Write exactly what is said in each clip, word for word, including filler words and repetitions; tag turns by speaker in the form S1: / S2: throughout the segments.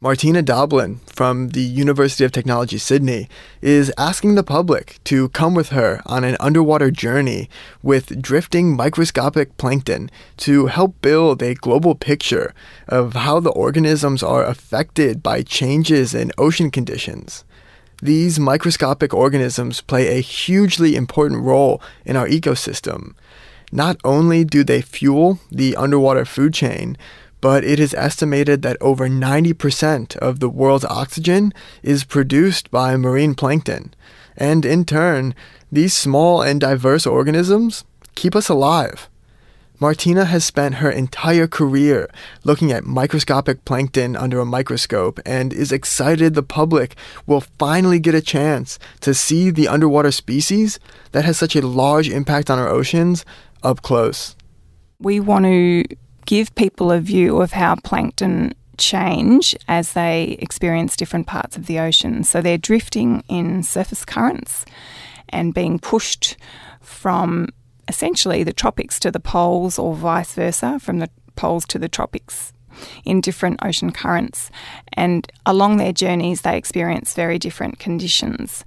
S1: Martina Doblin from the University of Technology, Sydney, is asking the public to come with her on an underwater journey with drifting microscopic plankton to help build a global picture of how the organisms are affected by changes in ocean conditions. These microscopic organisms play a hugely important role in our ecosystem. Not only do they fuel the underwater food chain, but it is estimated that over ninety percent of the world's oxygen is produced by marine plankton. And in turn, these small and diverse organisms keep us alive. Martina has spent her entire career looking at microscopic plankton under a microscope and is excited the public will finally get a chance to see the underwater species that has such a large impact on our oceans up close.
S2: We want to give people a view of how plankton change as they experience different parts of the ocean. So they're drifting in surface currents and being pushed from essentially the tropics to the poles or vice versa, from the poles to the tropics in different ocean currents. And along their journeys, they experience very different conditions.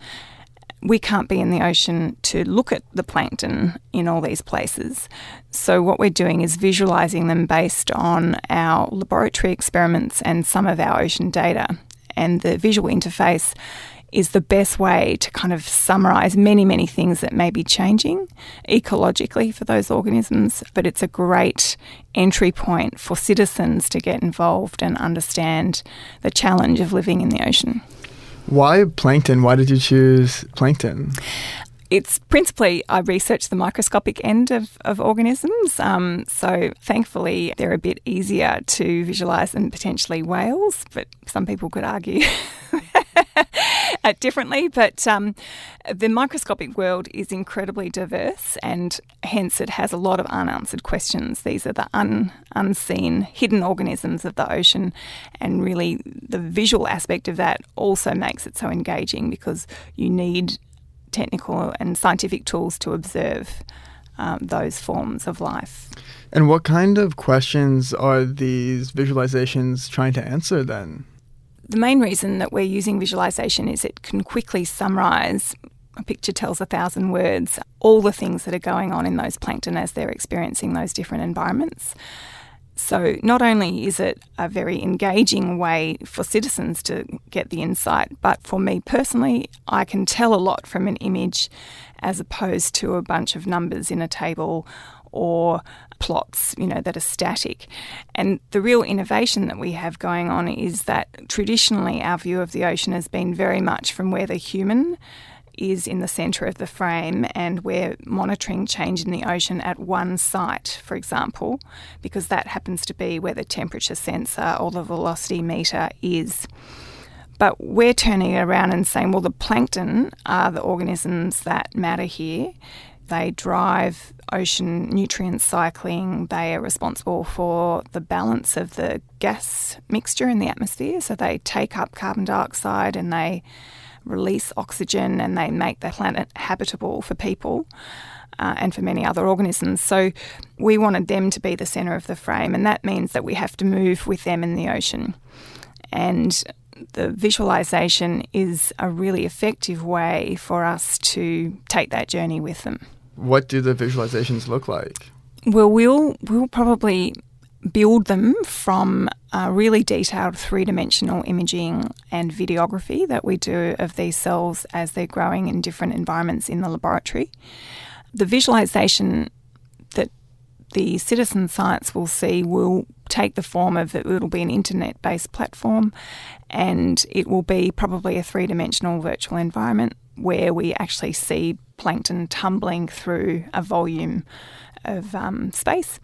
S2: We can't be in the ocean to look at the plankton in all these places. So what we're doing is visualising them based on our laboratory experiments and some of our ocean data. And the visual interface is the best way to kind of summarise many, many things that may be changing ecologically for those organisms. But it's a great entry point for citizens to get involved and understand the challenge of living in the ocean.
S1: Why plankton? Why did you choose plankton?
S2: It's principally, I research the microscopic end of, of organisms. Um, so thankfully, they're a bit easier to visualise than potentially whales, but some people could argue differently. But um, the microscopic world is incredibly diverse, and hence it has a lot of unanswered questions. These are the un, unseen, hidden organisms of the ocean, and really the visual aspect of that also makes it so engaging because you need technical and scientific tools to observe um, those forms of life.
S1: And what kind of questions are these visualizations trying to answer then?
S2: The main reason that we're using visualization is it can quickly summarise, a picture tells a thousand words, all the things that are going on in those plankton as they're experiencing those different environments. So not only is it a very engaging way for citizens to get the insight, but for me personally, I can tell a lot from an image as opposed to a bunch of numbers in a table or plots, you know, that are static. And the real innovation that we have going on is that traditionally our view of the ocean has been very much from where the human is in the centre of the frame, and we're monitoring change in the ocean at one site, for example, because that happens to be where the temperature sensor or the velocity meter is. But we're turning it around and saying, well, the plankton are the organisms that matter here. They drive ocean nutrient cycling. They are responsible for the balance of the gas mixture in the atmosphere. So they take up carbon dioxide and they release oxygen, and they make the planet habitable for people uh, and for many other organisms. So we wanted them to be the centre of the frame, and that means that we have to move with them in the ocean. And the visualisation is a really effective way for us to take that journey with them.
S1: What do the visualizations look like?
S2: Well, we'll, we'll probably build them from uh, really detailed three-dimensional imaging and videography that we do of these cells as they're growing in different environments in the laboratory. The visualisation that the citizen science will see will take the form of, it will be an internet-based platform, and it will be probably a three-dimensional virtual environment where we actually see plankton tumbling through a volume of um, space,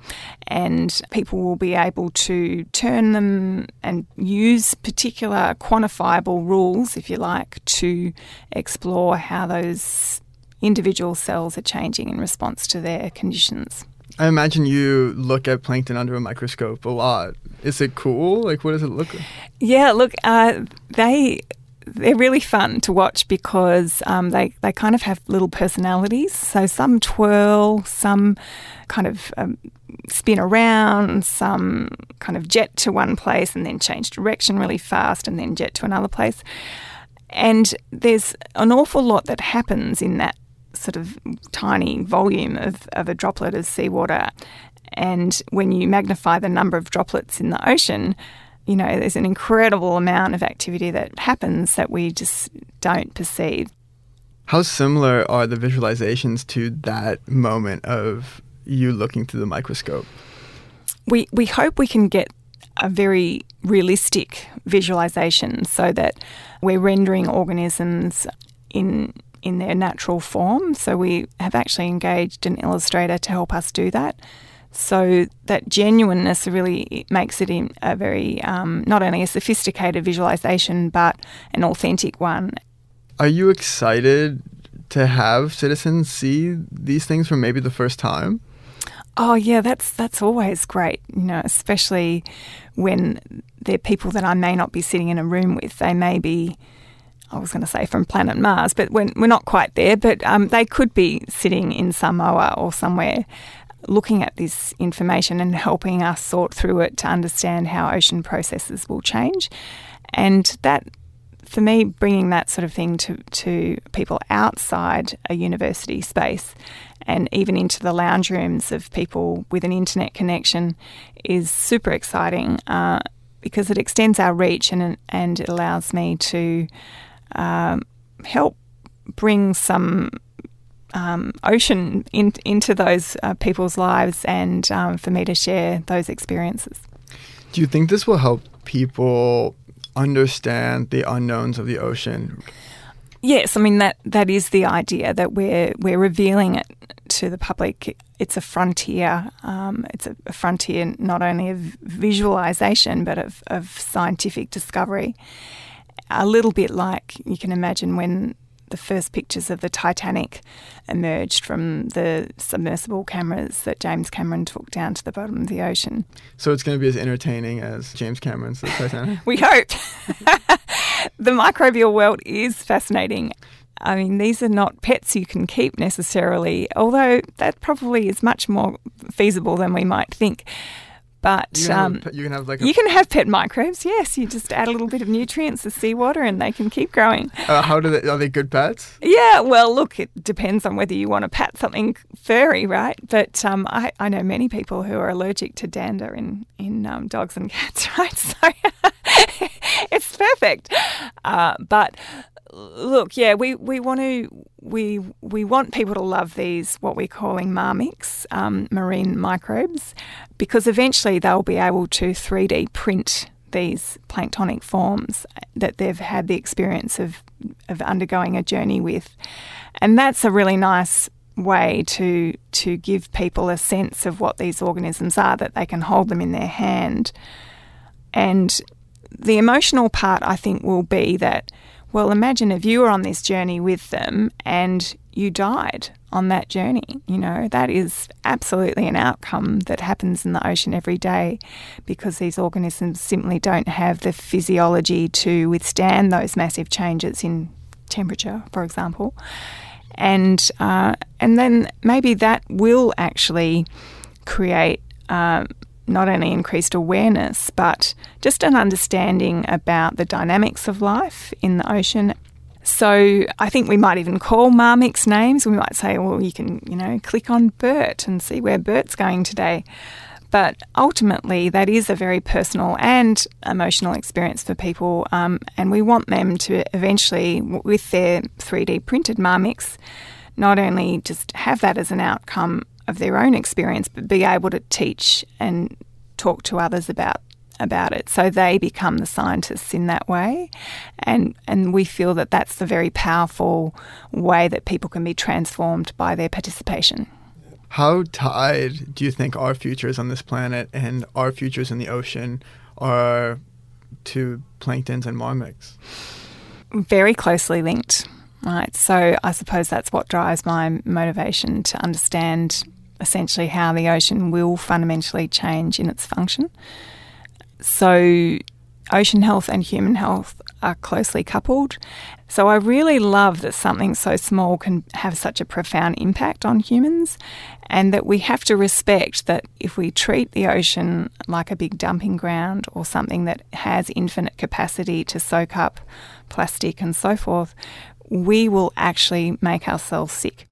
S2: and people will be able to turn them and use particular quantifiable rules, if you like, to explore how those individual cells are changing in response to their conditions.
S1: I imagine you look at plankton under a microscope a lot. Is it cool? Like, what does it look like?
S2: Yeah, look, uh, they... they're really fun to watch because um, they, they kind of have little personalities. So some twirl, some kind of um, spin around, some kind of jet to one place and then change direction really fast and then jet to another place. And there's an awful lot that happens in that sort of tiny volume of, of a droplet of seawater. And when you magnify the number of droplets in the ocean, you know, there's an incredible amount of activity that happens that we just don't perceive.
S1: How similar are the visualizations to that moment of you looking through the microscope?
S2: We we hope we can get a very realistic visualization so that we're rendering organisms in in their natural form. So we have actually engaged an illustrator to help us do that. So that genuineness really makes it in a very, um, not only a sophisticated visualization, but an authentic one.
S1: Are you excited to have citizens see these things for maybe the first time?
S2: Oh, yeah, that's that's always great, you know, especially when they're people that I may not be sitting in a room with. They may be, I was going to say from planet Mars, but when, we're not quite there, but um, they could be sitting in Samoa or somewhere looking at this information and helping us sort through it to understand how ocean processes will change. And that, for me, bringing that sort of thing to, to people outside a university space and even into the lounge rooms of people with an internet connection is super exciting uh, because it extends our reach and, and it allows me to um, help bring some Um, ocean in, into those uh, people's lives and um, for me to share those experiences.
S1: Do you think this will help people understand the unknowns of the ocean?
S2: Yes, I mean that that is the idea, that we're we're revealing it to the public. It's a frontier. Um, it's a, a frontier not only of visualization but of, of scientific discovery. A little bit like you can imagine when the first pictures of the Titanic emerged from the submersible cameras that James Cameron took down to the bottom of the ocean.
S1: So it's going to be as entertaining as James Cameron's The Titanic?
S2: We hope. The microbial world is fascinating. I mean, these are not pets you can keep necessarily, although that probably is much more feasible than we might think. But
S1: you can,
S2: um,
S1: have, you can have like a,
S2: you can have pet microbes. Yes, you just add a little bit of nutrients to seawater, and they can keep growing.
S1: Uh, how do they? Are they good pets?
S2: Yeah. Well, look, it depends on whether you want to pat something furry, right? But um, I, I know many people who are allergic to dander in in um, dogs and cats, right? So it's perfect. Uh, but look, yeah, we, we want to we we want people to love these what we're calling marmix, um, marine microbes, because eventually they'll be able to three D print these planktonic forms that they've had the experience of of undergoing a journey with, and that's a really nice way to to give people a sense of what these organisms are, that they can hold them in their hand. And the emotional part, I think, will be that, well, imagine if you were on this journey with them and you died on that journey. You know, that is absolutely an outcome that happens in the ocean every day because these organisms simply don't have the physiology to withstand those massive changes in temperature, for example. And uh, and then maybe that will actually create uh, not only increased awareness, but just an understanding about the dynamics of life in the ocean. So I think we might even call marmix names. We might say, well, you can, you know, click on Bert and see where Bert's going today. But ultimately, that is a very personal and emotional experience for people, um, and we want them to eventually, with their three D printed marmix, not only just have that as an outcome of their own experience, but be able to teach and talk to others about about it. So they become the scientists in that way. And and we feel that that's the very powerful way that people can be transformed by their participation.
S1: How tied do you think our futures on this planet and our futures in the ocean are to planktons and marmix?
S2: Very closely linked, right? So I suppose that's what drives my motivation to understand essentially how the ocean will fundamentally change in its function. So ocean health and human health are closely coupled. So I really love that something so small can have such a profound impact on humans, and that we have to respect that if we treat the ocean like a big dumping ground or something that has infinite capacity to soak up plastic and so forth, we will actually make ourselves sick.